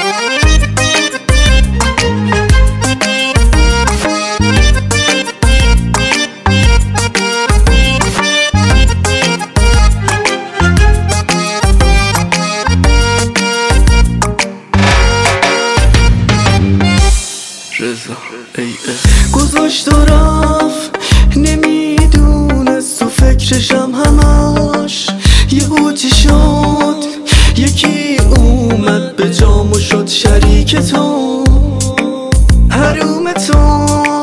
گذاشت و رفت نمیدونست تو فکرشم همش یهو چی شد یکی اومد به جام و شد شریک تو حروم تو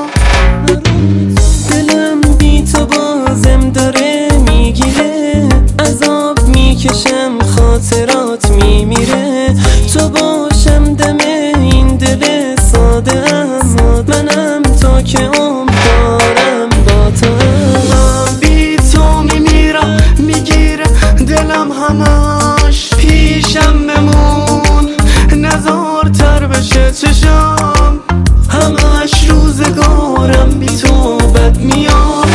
دلم بی تو بازم داره میگیره عذاب میکشم خاطرات میمیره تو باشم دم این دل ساده ام منم تا که عمر دارم با تو من بی تو میمیرم میگیره دلم همش پیشم بمون نزارتر بشه چشم همش روزگارم بی تو بد میاد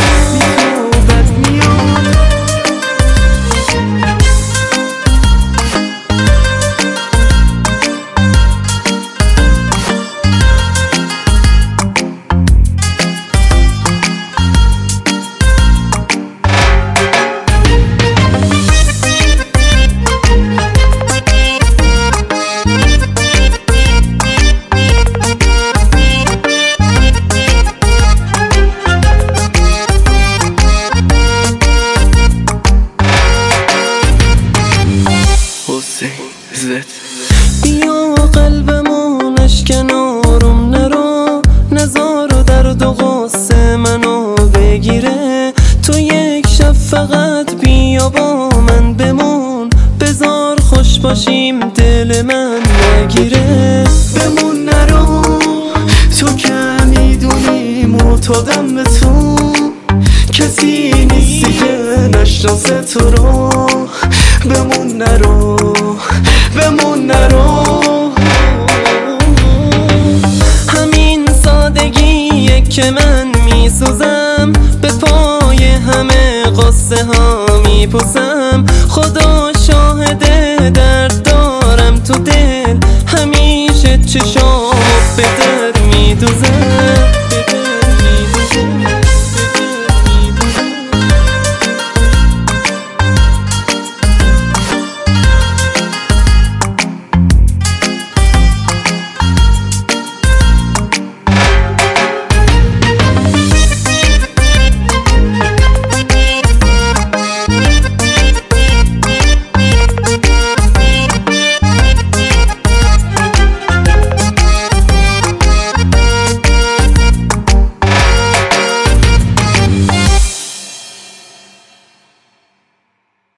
بیا قلبمون اشکن آروم نرو نزار و درد و غصه منو بگیره تو یک شب فقط بیا با من بمون بذار خوش باشیم دل من نگیره بمون نرو تو که میدونی معتادم به تو کسی نیستی که نشناسه تو رو بمون نرو بمون نرو همین سادگیه که من میسوزم به پای همه قصه ها میپوسم خدا شاهده